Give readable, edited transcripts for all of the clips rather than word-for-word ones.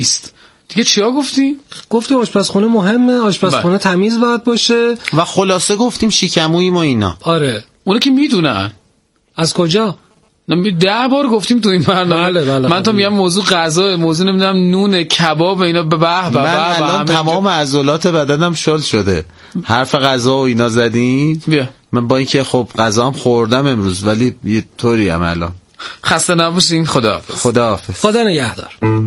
است. دیگه چیا گفتی؟ گفتی آشپزخونه مهمه، آشپزخونه تمیز باید باشه و خلاصه گفتیم شیکموییم و اینا. آره اونو که میدونن. از کجا؟ 10 بار گفتیم تو این برنامه. بله. من تو میگم موضوع غذا، موضوع نمیدونم نون، کباب اینا. به من الان تمام عضلات بدنم شل شده. حرف غذا و اینا زدین. بیا. من با اینکه خب غذام خوردم امروز ولی یه طوری ام الان. خسته نباشین. خداحافظ. خدا نگهدار.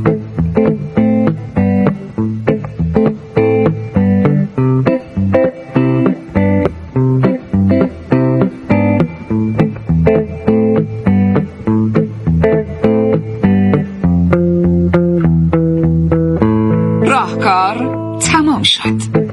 راهکار تمام شد.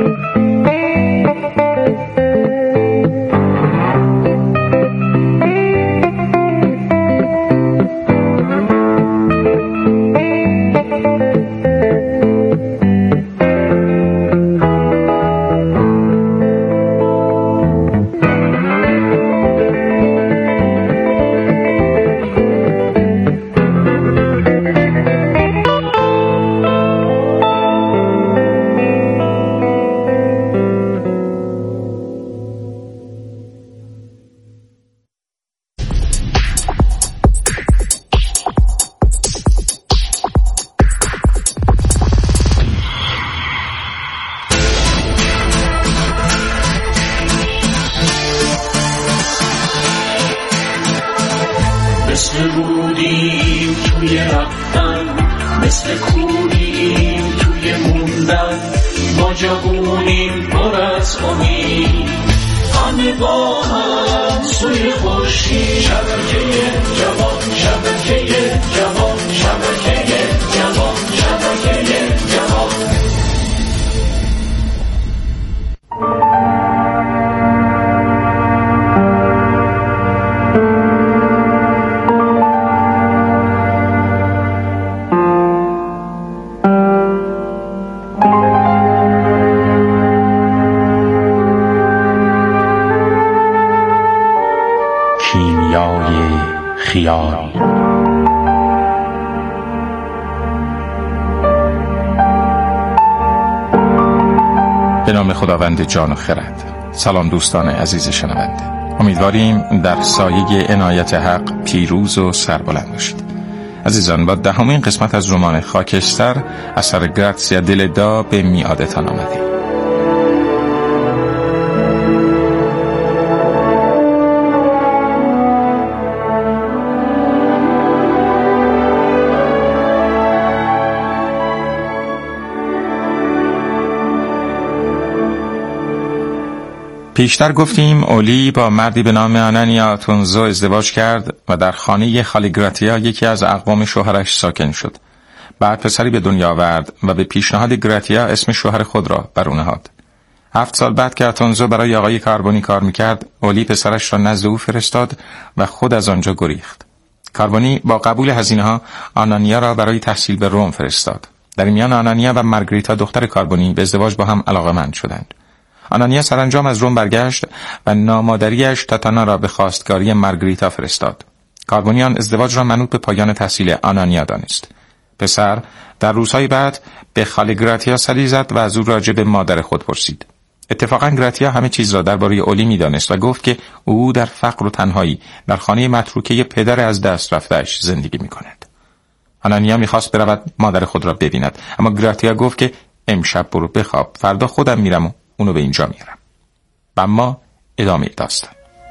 مثل رودیم توی رفتن، مثل کوریم توی موندن، ما جوونیم پر از امید، همه با هم سوی خورشید. شبکه جوان، شبکه جوان، شبکه جوان، شبکه جوان. کیمیای خیال. به نام خداوند جان و خرد. سلام دوستان عزیز شنونده، امیدواریم در سایه عنایت حق پیروز و سربلند باشید. عزیزان، با 10مین قسمت از رمان خاکستر اثر گراتسیا دلدا به میعادتان آمدیم. پیشتر گفتیم اولی با مردی به نام آنانیا تونزو ازدواج کرد و در خانه خالی گراتیا یکی از اقوام شوهرش ساکن شد. بعد پسری به دنیا آورد و به پیشنهاد گراتیا اسم شوهر خود را بر او نهاد. 7 سال بعد که تونزو برای آقای کاربونی کار میکرد، اولی پسرش را نزد او فرستاد و خود از آنجا گریخت. کاربونی با قبول هزینه‌ها آنانیا را برای تحصیل به روم فرستاد. در این میان آنانیا و مارگریتا دختر کاربونی به ازدواج با هم علاقه‌مند شدند. آنانیا سرانجام از روم برگشت و نامادریش تاتانا را به خواستگاری مارگریتا فرستاد. کاربونیان ازدواج را منوط به پایان تحصیل آنانیا دانست. پسر در روزهای بعد به خاله گراتیا سری زد و از او راجع به مادر خود پرسید. اتفاقا گراتیا همه چیز را درباره اولی می‌دانست و گفت که او در فقر و تنهایی در خانه متروکه پدر از دست رفته‌اش زندگی می‌کند. آنانیا می‌خواست برود مادر خود را ببیند، اما گراتیا گفت که امشب برو بخواب، فردا خودم میرم و اونو به اینجا میارم. و اما ادامه داستان.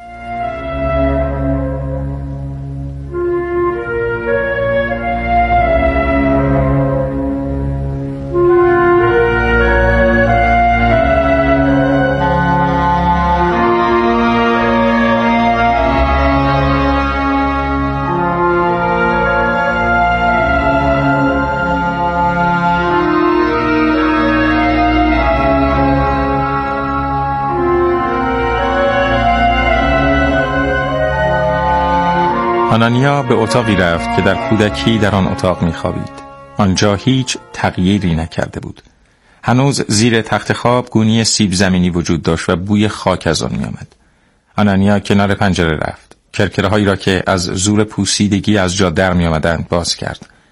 آنانیا به اتاقی رفت که در کودکی در آن اتاق می‌خوابید. آنجا هیچ تغییری نکرده بود. هنوز زیر تخت خواب گونی سیب زمینی وجود داشت و بوی خاک از آن می‌آمد. آنانیا کنار پنجره رفت. کرکره‌هایی را که از زور پوسیدگی از جا در می‌آمدند باز کرد.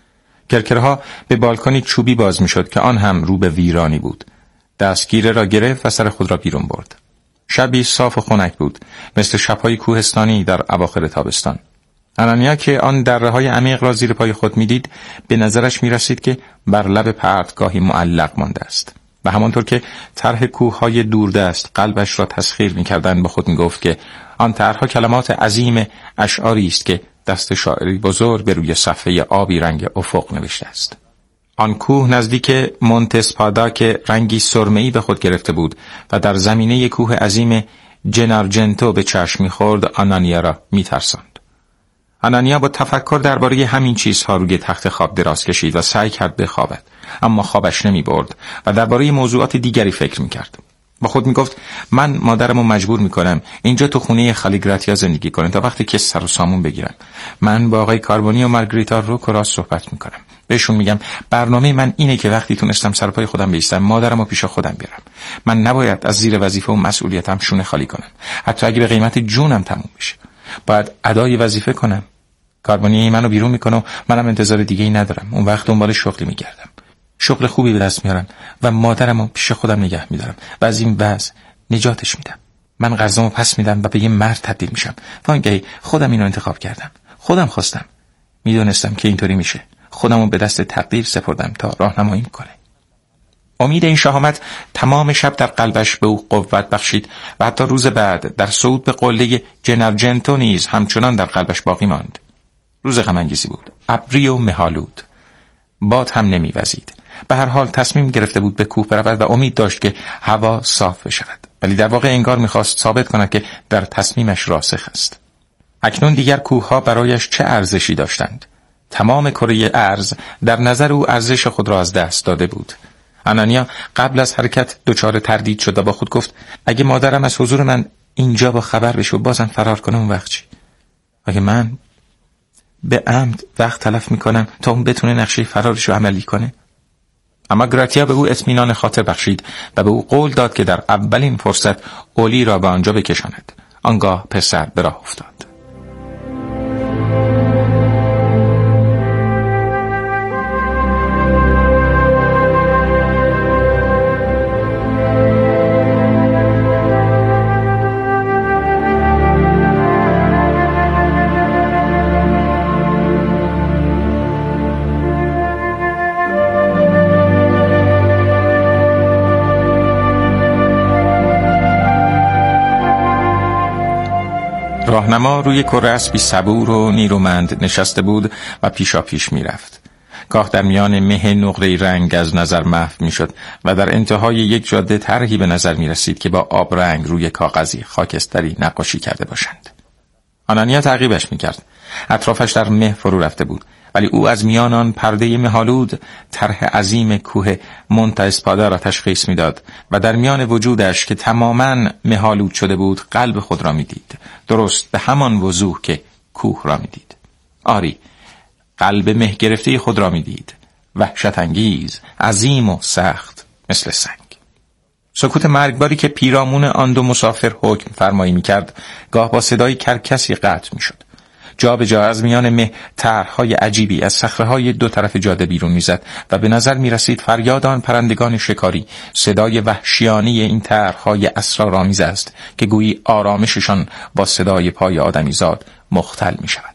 کرکرها به بالکنی چوبی باز میشد که آن هم رو به ویرانی بود. دستگیره را گرفت و سر خود را بیرون برد. شبی صاف و خنک بود، مثل شب‌های کوهستانی در اواخر تابستان. آنانیا که آن دره‌های عمیق را زیر پای خود می‌دید، به نظرش می‌رسید که بر لب پرتگاهی معلق مانده است. و همانطور که طرح کوه‌های دوردست قلبش را تسخیر می‌کردند، با خود می‌گفت که آن طرح‌ها کلمات عظیم اشعاری است که دست شاعری بزرگ به روی صفحه آبی رنگ افق نوشته است. آن کوه نزدیک مونت اسپادا که رنگی سرمه‌ای به خود گرفته بود و در زمینه کوه عظیم جنارجنتو به چشم می‌خورد، آنانیا را می‌ترساند. آنانیا با تفکر درباره همین چیزها روی تخت خواب دراز کشید و سعی کرد بخوابد، اما خوابش نمی‌برد و درباره موضوعات دیگری فکر می‌کرد. با خود میگفت من مادرمو مجبور میکنم اینجا تو خونه خالی گراتیا زندگی کنه تا وقتی که سر و سامون بگیرم. من با آقای کاربونی و مارگریتا رو راست صحبت میکنم. بهشون میگم برنامه من اینه که وقتی تونستم سر پای خودم بایستم مادرمو پیش خودم بیارم. من نباید از زیر وظیفه و مسئولیتم شونه خالی کنم، حتی اگه به قیمت جونم تموم بشه. باید ادای وظیفه کنم. کاربونی منو بیرون میکنه و منم انتظار دیگه‌ای ندارم. اون وقت دنبال شغلی میگردم. شغل خوبی به دست میارم و مادرمو پیش خودم نگه میدارم و از این وضع نجاتش میدم. من قرضمو پس میدم و به یه مرد تبدیل میشم. وانگهی خودم اینو انتخاب کردم. خودم خواستم. میدونستم که اینطوری میشه. خودمو به دست تقدیر سپردم تا راهنمایی کنه. امید این شهامت تمام شب در قلبش به او قوت بخشید و حتی روز بعد در صعود به قله جنارجنتو نیز همچنان در قلبش باقی ماند. روز غم انگیزی بود. ابری و مه‌آلود. باد هم نمی‌وزید. به هر حال تصمیم گرفته بود به کوه برود و امید داشت که هوا صاف بشود، ولی در واقع انگار می‌خواست ثابت کند که در تصمیمش راسخ است. اکنون دیگر کوه‌ها برایش چه ارزشی داشتند؟ تمام کره ارض در نظر او ارزش خود را از دست داده بود. آنانیا قبل از حرکت دچار تردید شد و با خود گفت اگه مادرم از حضور من اینجا با خبر بشه و بازم فرار کنه اون وقت چی؟ اگه من به عمد وقت تلف میکنم تا اون بتونه نقشه فرارش رو عملی کنه؟ اما گراتیا به او اطمینان خاطر بخشید و به او قول داد که در اولین فرصت اولی را به آنجا بکشاند. آنگاه پسر به راه افتاد. راهنما روی کره اسبی صبور و نیرومند نشسته بود و پیشا پیش می رفت. گاه در میان مه نقره‌ای رنگ از نظر محو می شد و در انتهای یک جاده طرحی به نظر می رسید که با آب رنگ روی کاغذی خاکستری نقاشی کرده باشند. آنانیا تعقیبش می کرد. اطرافش در مه فرو رفته بود، ولی او از میان آن پرده مه‌آلود طرح عظیم کوه مونت اسپادا را تشخیص میداد و در میان وجودش که تماماً مه‌آلود شده بود قلب خود را میدید، درست به همان وضوح که کوه را میدید. آری، قلب مه گرفته خود را میدید، وحشت انگیز، عظیم و سخت مثل سنگ. سکوت مرگباری که پیرامون آن دو مسافر حکم فرمایی میکرد گاه با صدای کرکسی قطع میشد. جا به جا از میان مه طرح‌های عجیبی از صخره‌های دو طرف جاده بیرون می‌زد و به نظر می‌رسید فریاد آن پرندگان شکاری صدای وحشیانه این طرح‌های اسرارآمیز است که گویی آرامششان با صدای پای آدمیزاد مختل می‌شود.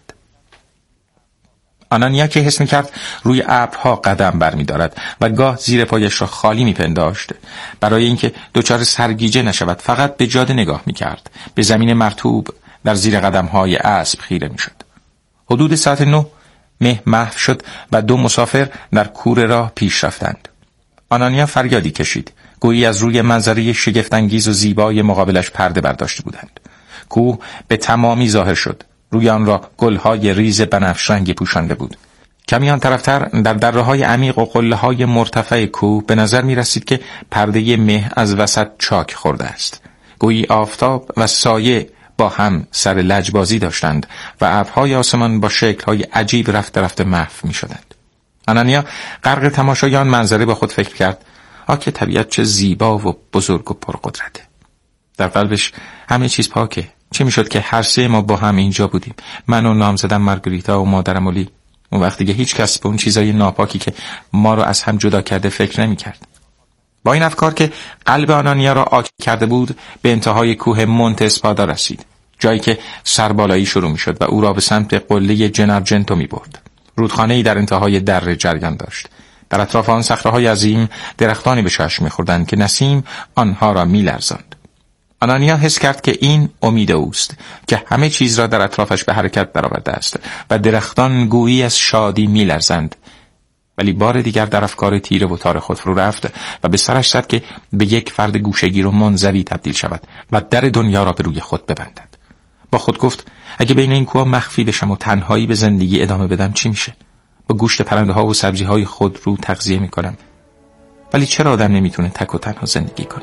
آنانیا که حس می‌کرد روی ابرها قدم برمی‌دارد و گاه زیر پایش را خالی می‌پنداشت، برای اینکه دچار سرگیجه نشود فقط به جاده نگاه می‌کرد، به زمین مرطوب در زیر قدم‌های اسب خیره می‌شد. حدود ساعت 9 مه محو شد و دو مسافر در کوره راه پیش رفتند. آنانیا فریادی کشید، گویی از روی منظره شگفت‌انگیز و زیبای مقابلش پرده برداشته بودند. کوه به تمامی ظاهر شد. روی آن را گل‌های ریز بنفش رنگی پوشانده بود. کمی آن طرفتر در دره‌های عمیق و قله‌های مرتفع کوه به نظر می‌رسید که پرده مه از وسط چاک خورده است. گویی آفتاب و سایه با هم سر لجبازی داشتند و ابرهای آسمان با شکل‌های عجیب رفته رفته محو می‌شدند. آنانیا غرق تماشای آن منظره با خود فکر کرد: آکه طبیعت چه زیبا و بزرگ و پرقدرته. در قلبش همه چیز پاکه. چه میشد که هر سه ما با هم اینجا بودیم، من و نامزدم مارگریتا و مادرم اولی. اون وقتی که هیچ کس به اون چیزای ناپاکی که ما رو از هم جدا کرده فکر نمی کرد. با این افکار که قلب آنانیا را آک کرده بود، به انتهای کوه مونت اسپادا رسید، جایی که سربالایی شروع می شد و او را به سمت قله جنارجنتو می برد. رودخانه‌ای در انتهای دره جریان داشت. در اطراف آن صخره‌های عظیم درختانی به چشم می‌خوردند که نسیم آنها را می‌لرزاند. آنانیا حس کرد که این امید اوست که همه چیز را در اطرافش به حرکت درآورده است و درختان گویی از شادی می‌لرزند. ولی بار دیگر در افکار تیره و تار خود فرو رفت و به سرش زد که به یک فرد گوشه‌گیر و منزوی تبدیل شود و در دنیا را به روی خود ببندد. با خود گفت اگه بین این کوها مخفی بشم و تنهایی به زندگی ادامه بدم چی میشه؟ با گوشت پرنده ها و سبزی های خود رو تغذیه میکنم. ولی چرا آدم نمیتونه تک و تنها زندگی کنه؟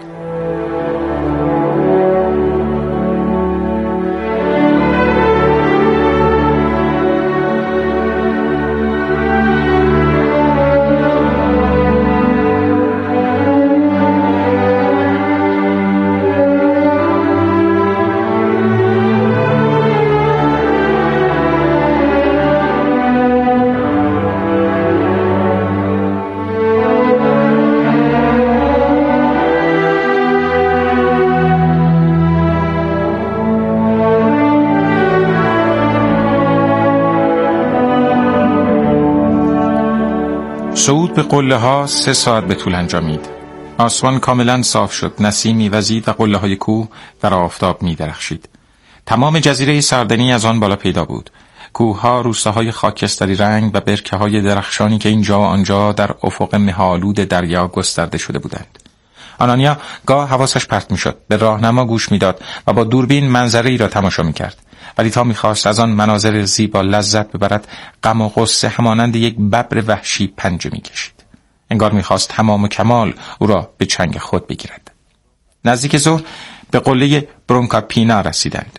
صعود به قله ها 3 ساعت به طول انجامید. آسمان کاملا صاف شد، نسیمی وزید و قله های کوه در آفتاب می درخشید. تمام جزیره سردنی از آن بالا پیدا بود. کوه ها روستاهای خاکستری رنگ و برکه های درخشانی که اینجا و آنجا در افق مه‌آلود دریا گسترده شده بودند. آنانیا گاه حواسش پرت می شد، به راهنما گوش می داد و با دوربین منظره‌ای را تماشا می کرد. ولی تا می‌خواست از آن مناظر زیبا لذت ببرد، غم و غصه همانند یک ببر وحشی پنجه می‌کشید. انگار می‌خواست تمام و کمال او را به چنگ خود بگیرد. نزدیک ظهر به قله برونکاپینا رسیدند.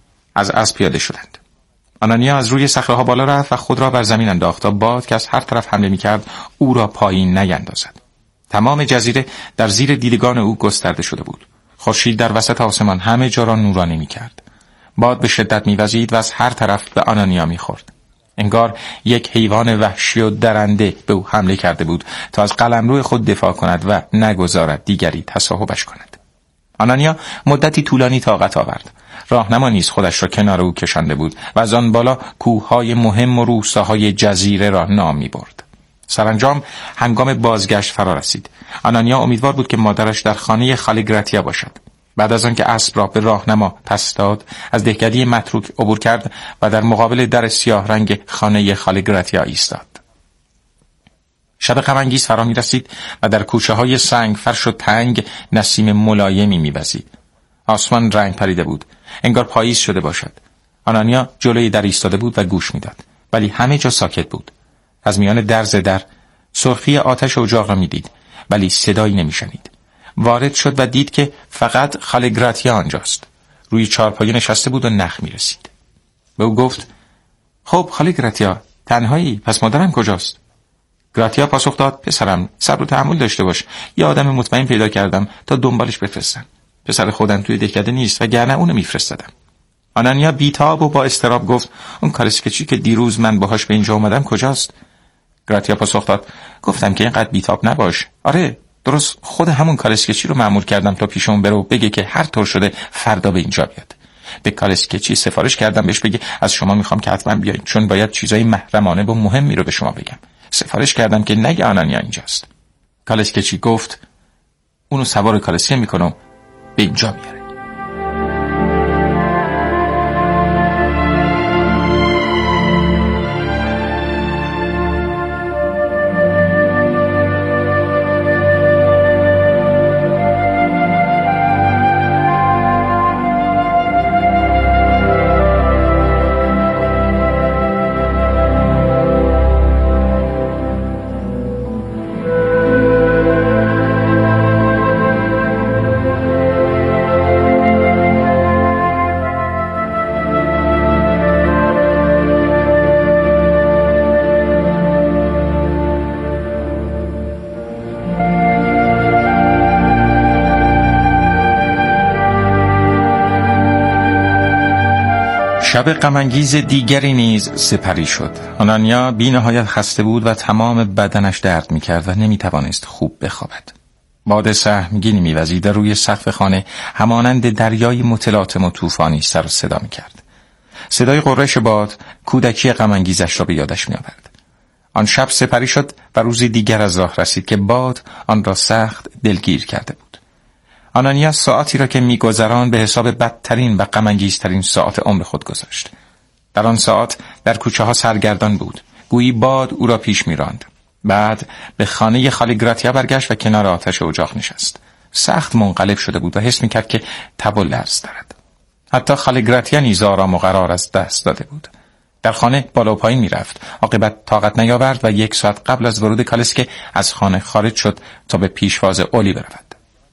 از اسب پیاده شدند. آنانیا از روی صخره‌ها بالا رفت و خود را بر زمین انداخت تا باد که از هر طرف حمله می‌کرد او را پایین نیندازد. تمام جزیره در زیر دیدگان او گسترده شده بود. خورشید در وسط آسمان همه جا را نورانی می‌کرد. باد به شدت می‌وزید و از هر طرف به آنانیا می‌خورد. انگار یک حیوان وحشی و درنده به او حمله کرده بود تا از قلمرو خود دفاع کند و نگذارد دیگری تصاحبش کند. آنانیا مدتی طولانی طاقت آورد. راهنما نیز خودش را کنار او کشانده بود و از آن بالا کوههای مهم و روستاهای جزیره را نام می‌برد. سرانجام هنگام بازگشت فرا رسید. آنانیا امیدوار بود که مادرش در خانه خاله گراتیا باشد. بعد از آنکه اسب را به راهنما پس داد، از دهکده متروک عبور کرد و در مقابل در سیاه رنگ خانه خاله گراتیا ایستاد. شب غم‌انگیز فرا می‌رسید و در کوچه‌های سنگ فرش و تنگ نسیم ملایمی می‌وزید. آسمان رنگ پریده بود، انگار پاییز شده باشد. آنانیا جلوی در ایستاده بود و گوش می‌داد، ولی همه جا ساکت بود. از میان در سرخی آتش اجاق را می‌دید، ولی صدایی نمی‌شنید. وارد شد و دید که فقط خاله گراتیا آنجاست. روی چارپایه نشسته بود و نخ می‌رسید. به او گفت: خب خاله گراتیا، تنهایی؟ پس مادرم کجاست؟ گراتیا پاسخ داد: پسرم، صبر و تحمل داشته باش. یه آدم مطمئن پیدا کردم تا دنبالش بفرستم. پسر خودم توی دهکده نیست، وگرنه اونو میفرستادم. آنانیا بیتاب و با اضطراب گفت: اون کالسکچی که دیروز من باهاش به اینجا اومدم کجاست؟ گراتیا پاسخ داد: گفتم که اینقدر بیتاب نباش. آره، درست خود همون کالسکچی رو مأمور کردم تا پیش اون بره و بگه که هر طور شده فردا به اینجا بیاد. به کالسکچی سفارش کردم بهش بگه از شما میخوام که حتما بیاین، چون باید چیزای محرمانه و مهمی رو به شما بگم. سفارش کردم که نگه آنانیا اینجاست. کالسکچی گفت: اونو سوار کالسکه میکنم به اینجا میاره. شب غم‌انگیز دیگری نیز سپری شد. آنانیا بی نهایت خسته بود و تمام بدنش درد می‌کرد و نمی‌توانست خوب بخوابد. باد سهمگینی می‌وزید و روی سقف خانه همانند دریای متلاطم و طوفانی سر و صدا می‌کرد. صدای غرش باد کودکی غم‌انگیزش را به یادش می‌آورد. آن شب سپری شد و روزی دیگر از راه رسید که باد آن را سخت دلگیر کرده بود. آنانیا ساعتی را که می‌گذراند به حساب بدترین و غم‌انگیزترین ساعت عمر خود گذاشت. در آن ساعت در کوچه ها سرگردان بود، گویی باد او را پیش می‌راند. بعد به خانه خالی گراتیا برگشت و کنار آتش اجاق نشست. سخت منقلب شده بود و حس می‌کرد که تب و لرز دارد. حتی خالی گراتیا نیز آرام و قرار از دست داده بود. در خانه بالا و پایین می‌رفت، عاقبت طاقت نیاورد و 1 ساعت قبل از ورود کالسکه از خانه خارج شد تا به پیشواز اولی برود.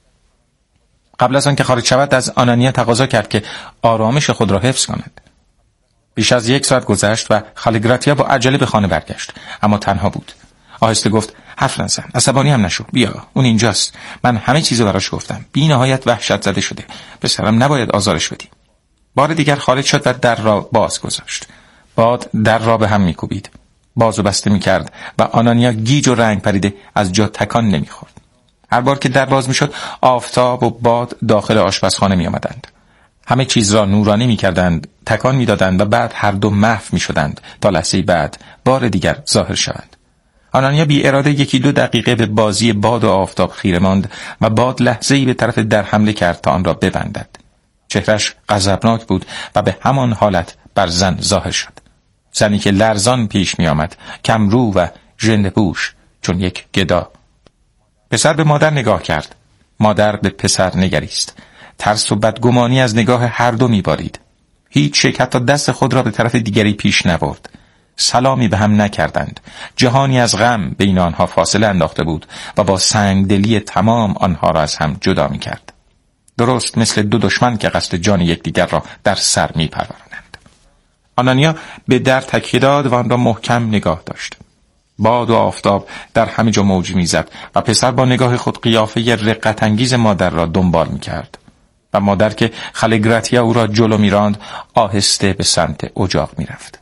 قبل از آن که خارج شود از آنانیا تقاضا کرد که آرامش خود را حفظ کند. بیش از 1 ساعت گذشت و خالی گراتیا با عجله به خانه برگشت، اما تنها بود. آهسته گفت: حرف نزن، عصبانی هم نشو، بیا، اون اینجاست. من همه چیزو براش گفتم. بی نهایت وحشت زده شده. پسرم نباید آزارش بدی. بار دیگر خارج شد و در را باز گذاشت. باد در را به هم میکوبید، بازو بسته میکرد و آنانیا گیج و رنگ پریده از جا تکان نمیخورد. هر بار که در باز میشد آفتاب و باد داخل آشپزخانه می آمدند. همه چیز را نورانی می کردند، تکان می دادند و بعد هر دو محو می شدند تا لحظه بعد بار دیگر ظاهر شوند. آنانیا بی اراده 1-2 دقیقه به بازی باد و آفتاب خیره ماند و باد لحظه‌ای به طرف در حمله کرد تا آن را ببندد. چهرش غضبناک بود و به همان حالت بر زن ظاهر شد. زنی که لرزان پیش می آمد، کم رو و ژنده پوش چون یک گدا. پسر به مادر نگاه کرد. مادر به پسر نگریست. ترس و بدگمانی از نگاه هر دو می‌بارید. هیچ یک حتی دست خود را به طرف دیگری پیش نبرد. سلامی به هم نکردند. جهانی از غم بین آنها فاصله انداخته بود و با سنگدلی تمام آنها را از هم جدا می‌کرد. درست مثل 2 دشمن که قصد جان یکدیگر را در سر می‌پرورانند. آنانیا به در تکیه داد و آن را محکم نگاه داشت. باد و آفتاب در همه جا موج می‌زد و پسر با نگاه خود قیافه رقت انگیز مادر را دنبال می‌کرد و مادر که خالی گراتیا او را جلو می‌راند آهسته به سمت اجاق می‌رفت.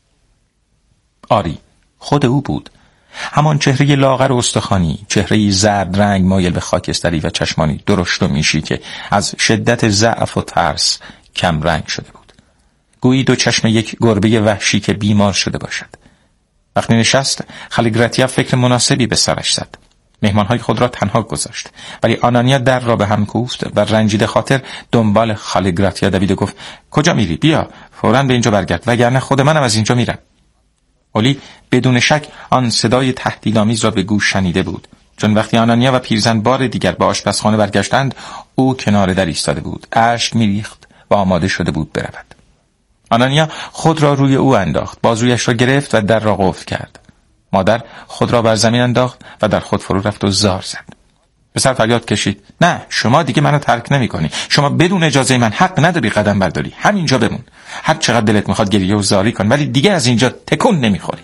آری، خود او بود. همان چهره لاغر و استخوانی، چهره‌ای زرد رنگ مایل به خاکستری و چشمانی درشت و میشی که از شدت ضعف و ترس کم رنگ شده بود. گویی 2 چشم یک گربه وحشی که بیمار شده باشد. وقتی نشست، خالی گراتیا فکر مناسبی به سرش زد. مهمانهای خود را تنها گذاشت، ولی آنانیا در را به هم کوفت و رنجیده خاطر دنبال خالی گراتیا دوید و گفت: کجا میری؟ بیا، فوراً به اینجا برگرد، وگرنه خود منم از اینجا میرم. اولی بدون شک آن صدای تهدیدآمیز را به گوش شنیده بود، چون وقتی آنانیا و پیرزن بار دیگر به آشپزخانه برگشتند، او کنار در ایستاده بود، اشک میریخت و آماده شده بود برود. آنانیا خود را روی او انداخت، بازویش را گرفت و در را قفل کرد. مادر خود را بر زمین انداخت و در خود فرو رفت و زار زد. پسر فریاد کشید: نه، شما دیگه منو ترک نمی‌کنی. شما بدون اجازه من حق نداری قدم برداری. همینجا بمون. هر چقدر دلت میخواد گریه و زاری کن، ولی دیگه از اینجا تکون نمیخوری.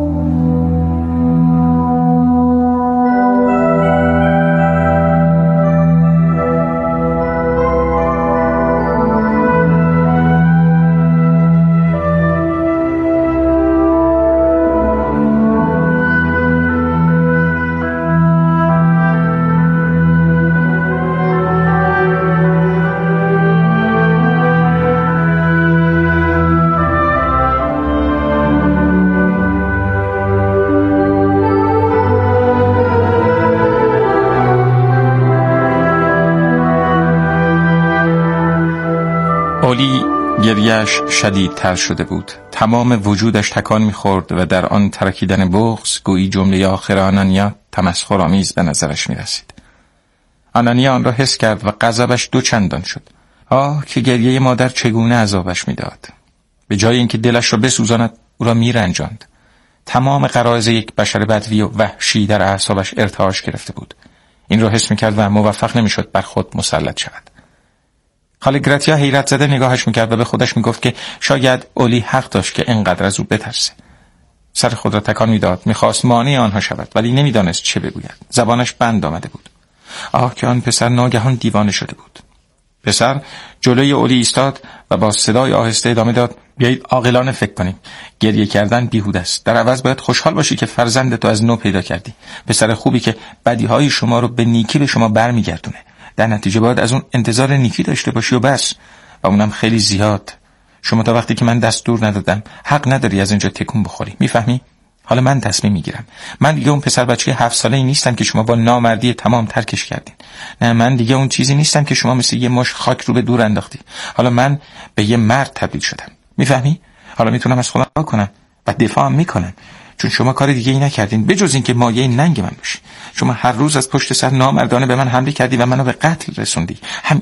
اولی گریه‌اش شدیدتر شده بود. تمام وجودش تکان می‌خورد و در آن ترکیدن بغض گویی جمله آخر آنانیا تمسخرآمیز به نظرش می‌رسید. آنانیا آن را حس کرد و غضبش 2 چندان شد. که گریه مادر چگونه عذابش می‌داد. به جای اینکه دلش را بسوزاند، او را می‌رنجاند. تمام غرایز یک بشر بدوی و وحشی در اعصابش ارتعاش گرفته بود. این را حس می‌کرد و موفق نمی‌شد بر خود مسلط شود. خالی گراتیا حیرت زده نگاهش میکرد و به خودش میگفت که شاید اولی حق داشت که اینقدر از او بترسه. سر خود را تکان میداد، میخواست مانع آنها شود، ولی نمیدانست چه بگوید. زبانش بند آمده بود. که آن پسر ناگهان دیوانه شده بود. پسر جلوی اولی ایستاد و با صدای آهسته ادامه داد: بیایید عاقلانه فکر کنیم. گریه کردن بیهوده است. در عوض باید خوشحال باشی که فرزند تو از نو پیدا کردی. پسر خوبی که بدیهای شما رو به نیکی به شما برمیگردونه. در نتیجه باید از اون انتظار نیکی داشته باشی و بس، و اونم خیلی زیاد. شما تا وقتی که من دستور ندادم حق نداری از اینجا تکون بخوری. میفهمی؟ حالا من تصمیم میگیرم. من دیگه اون پسر بچه 7 ساله‌ای نیستم که شما با نامردی تمام ترکش کردین. نه، من دیگه اون چیزی نیستم که شما مثل یه مش خاک رو به دور انداختی. حالا من به یه مرد تبدیل شدم. میفهمی؟ حالا میتونم از خودم دفاع کنم و دفاعم میکنم، چون شما کار دیگه ای نکردین بجز این که مایه ننگ من باشی. شما هر روز از پشت سر نامردانه به من حمله کردی و منو به قتل رسوندی.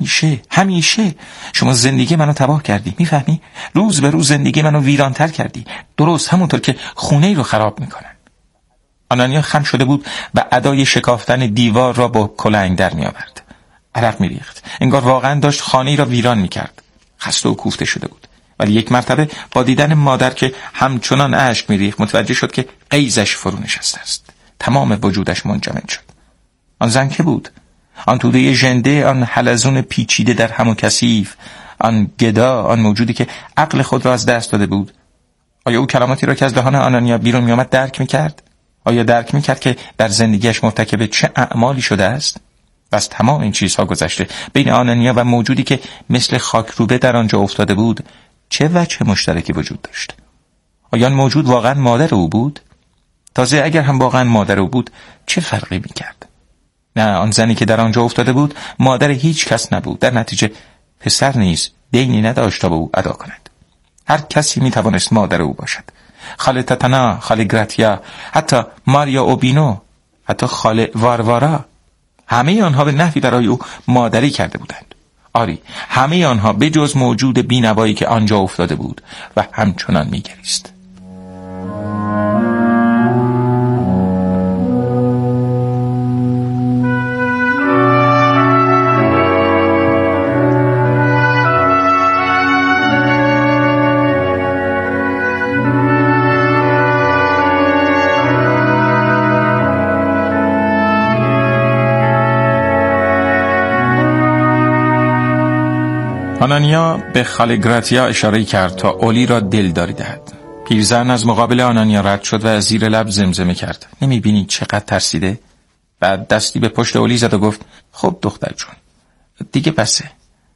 همیشه شما زندگی منو تباه کردی. میفهمی؟ روز به روز زندگی منو ویرانتر کردی، درست همونطور که خونه ای رو خراب میکنن. آنانیا خم شده بود و ادای شکافتن دیوار را با کلنگ در می آورد. عرق می ریخت. انگار واقعا داشت خانه ای را ویران می کرد. خسته و کوفته شده بود. ولی یک مرتبه با دیدن مادر که همچنان اشک می ریخت متوجه شد که غیظش فرو نشسته است. تمام وجودش منجمد شد. آن زن که بود؟ آن توده ژنده، آن حلزون پیچیده در هم و کثیف، آن گدا، آن موجودی که عقل خود را از دست داده بود. آیا او کلماتی را که از دهان آنانیا بیرون می آمد درک می کرد؟ آیا درک میکرد که در زندگیش مرتکب چه اعمالی شده است؟ و از تمام این چیزها گذشته بین آنانیا و موجودی که مثل خاکروبه در آنجا افتاده بود چه وجه مشترکی وجود داشت؟ آیا آن موجود واقعا مادر او بود؟ تازه اگر هم واقعا مادر او بود چه فرقی میکرد؟ نه، آن زنی که در آنجا افتاده بود مادر هیچ کس نبود. در نتیجه پسر نیز دینی نداشت تا به او ادا کند. هر کسی میتوانست مادر او باشد. خاله تاتانا، خاله گراتیا، حتی ماریا اوبینو، حتی خاله واروارا، همه آنها به نحوی برای او مادری کرده بودند. آری، همه آنها به جز موجود بی‌نوایی که آنجا افتاده بود و همچنان می‌گریست. آنانیا به خاله گراتیا اشاره کرد تا اولی را دلداری دهد. پیرزن از مقابل آنانیا رد شد و از زیر لب زمزمه کرد: نمیبینی چقدر ترسیده؟ بعد دستی به پشت اولی زد و گفت: خب دختر جون، دیگه بسه.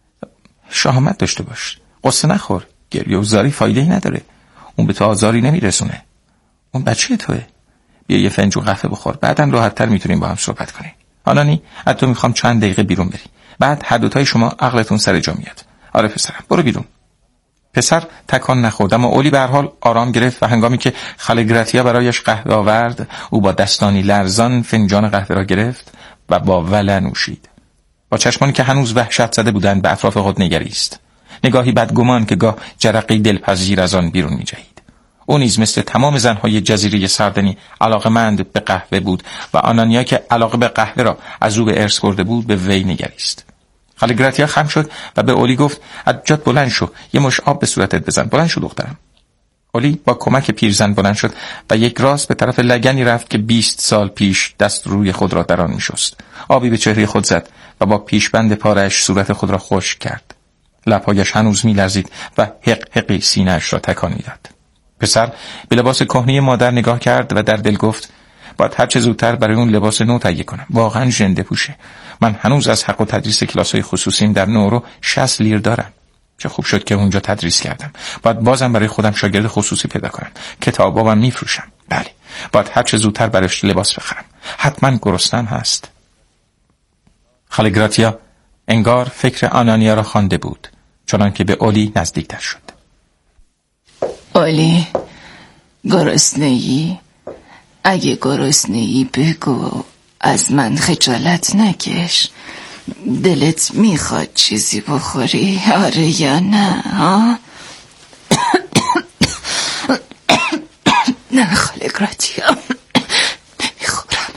شهامت داشته باش، قصه نخور. گریه و زاری فایده‌ای نداره. اون به تو آزاری نمیرسونه. اون بچه توئه. بیا یه فنجون قهوه بخور، بعدم راحت‌تر میتونیم با هم صحبت کنیم. آنانی، حتی میخوام چند دقیقه بیرون بری. بعد هر دوتای شما عقلتون سر جا میاد. آره پسرم، برو بیرون. پسر تکان نخورد، اما اولی به هر حال آرام گرفت و هنگامی که خاله گراتیا برایش قهوه آورد، او با دستانی لرزان فنجان قهوه را گرفت و با ولع نوشید. با چشمانی که هنوز وحشت زده بودند به اطراف خود نگریست. نگاهی بدگمان که گاه جرقه‌ای دلپذیر از آن بیرون می‌جهید. او نیز مثل تمام زنهای جزیره سردنی علاقه‌مند به قهوه بود و آنانیا که علاقه به قهوه را از او به ارث برده بود به وی نگریست. خاله گراتیا خم شد و به اولی گفت: از جات بلند شو، یه مش آب به صورتت بزن. بلند شو دخترم. اولی با کمک پیرزن بلند شد و یک راست به طرف لگنی رفت که 20 سال پیش دست روی خود را در آن می‌شست. آبی به چهره خود زد و با پیشبند پاره‌اش صورت خود را خشک کرد. لب‌هایش هنوز می‌لرزید و حقی سینه‌اش را تکان می‌داد. پسر به لباس کهنه مادر نگاه کرد و در دل گفت: باید هر چه زودتر برای اون لباس نو تهیه کنم. واقعا ژنده پوشه. من هنوز از حق و تدریس کلاس‌های خصوصیم در نورو 60 لیر دارم. چه خوب شد که اونجا تدریس کردم. باید بازم برای خودم شاگرد خصوصی پیدا کنم. کتابام میفروشم. بله. باید هر چه زودتر براش لباس بخرم. حتما گرسنه‌ام هست. خاله گراتیا انگار فکر آنانیا را خوانده بود، چنان که به اولی نزدیکتر شد. اولی، گرسنه‌ای؟ اگه گرسنه‌ای بگو، از من خجالت نکش. دلت میخواد چیزی بخوری؟ آره یا نه؟ ها؟ نه خاله گراتیا، نمیخورم.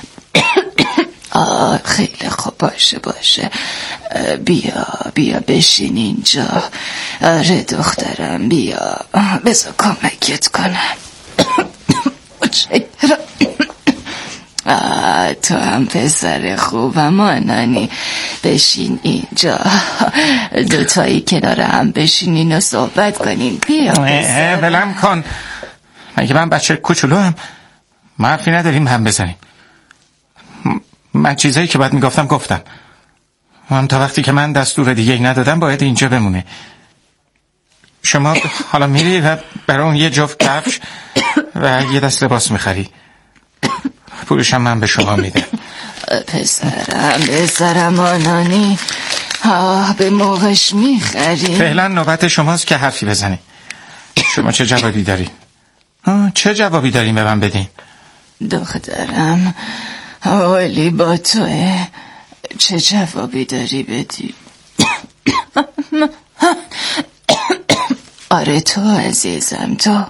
خیلی خوب، باشه. بیا بشین اینجا. آره دخترم، بیا بذار کمکت کنم. تو هم پسر خوبم آنانی. بشین اینجا، دوتایی کنار هم بشینین و صحبت کنین. بیا پسر. ولم کن، مگه من بچه کوچولو هم؟ ما حرفی نداریم هم بزنیم. من چیزایی که باید میگفتم گفتم. من تا وقتی که من دستور دیگه ندادم باید اینجا بمونه. شما حالا میری و برای اون یه جفت کفش و یه دست لباس میخری. پولشم من به شما میدم. پسرم آنانی، به موقعش میخری. فعلا نوبت شماست که حرفی بزنی. شما چه جوابی داری؟ چه جوابی داریم به من بدین؟ دخترم اولی با توه، چه جوابی داری بدی؟ آره تو عزیزم، تو.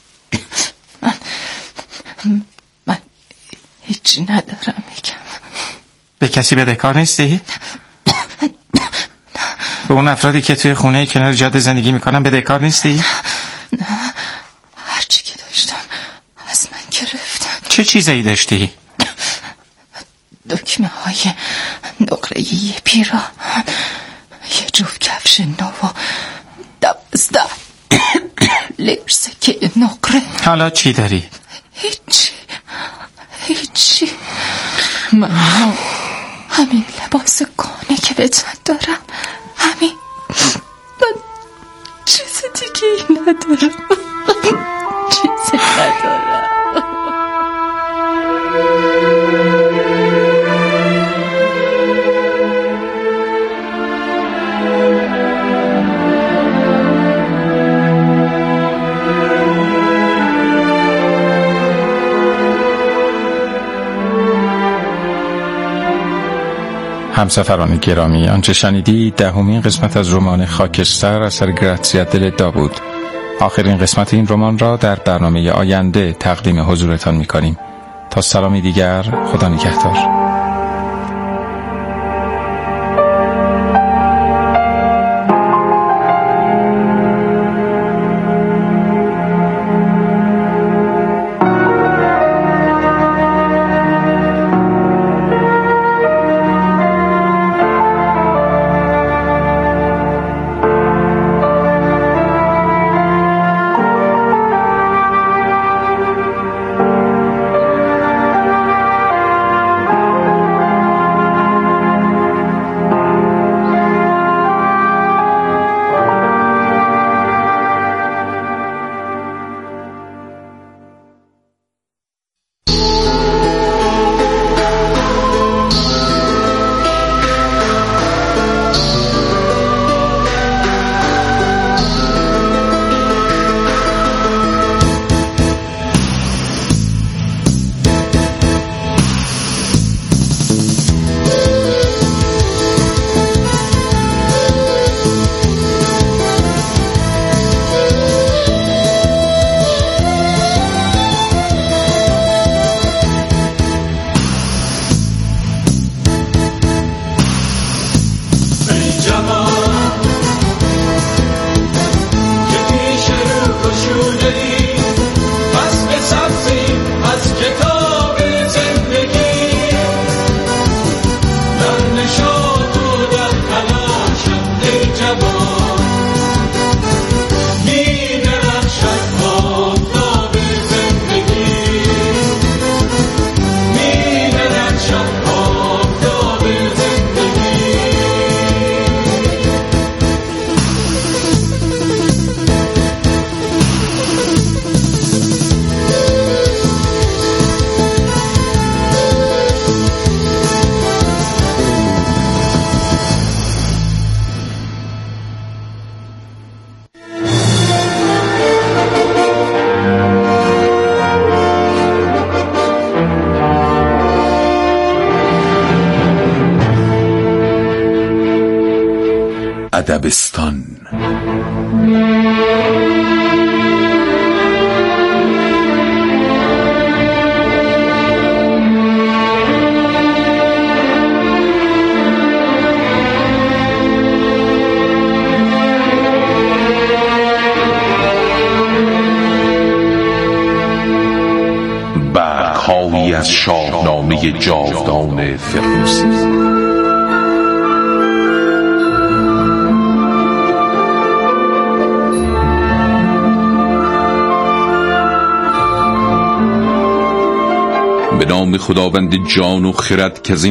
من هیچی ندارم میگم. به کسی بدهکار نیستی؟ به اون افرادی که توی خونه کنار جاده زندگی میکنن بدهکار نیستی؟ نه، هرچی که داشتم از من گرفتن. چه چیزایی داشتی؟ دکمه های نقره پیراهن، یه جفت کفش نو و 12 لرزه نقره. حالا چی داری؟ هیچی. من همین لباس کهنه که به تن دارم، همین. من چیز دیگه ندارم. چیزی ندارم. همسفران گرامی، آنچه شنیدید 10مین قسمت از رمان خاکستر اثر گراتسیا دل داوود. آخرین قسمت این رمان را در برنامه آینده تقدیم حضورتان می‌کنیم. تا سلامی دیگر، خدا نگهدار. ادبستان. برگ‌هایی از از شاهنامه جاودان فردوسی. به نام خداوند جان و خرد که